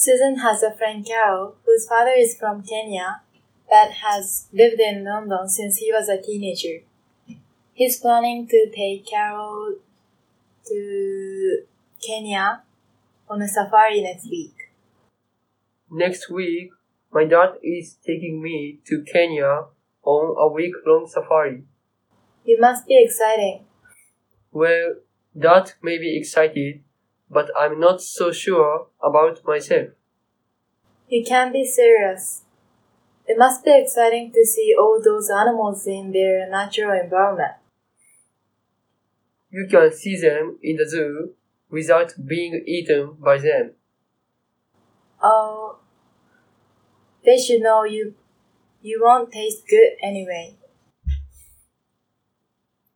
Susan has a friend Carol, whose father is from Kenya, that has lived in London since he was a teenager. He's planning to take Carol to Kenya on a safari next week. Next week, my dad is taking me to Kenya on a week-long safari. It must be exciting. Well, Dad may be excited, but I'm not so sure about myself. You can be serious. It must be exciting to see all those animals in their natural environment. You can see them in the zoo without being eaten by them. Oh, they should know you won't taste good anyway.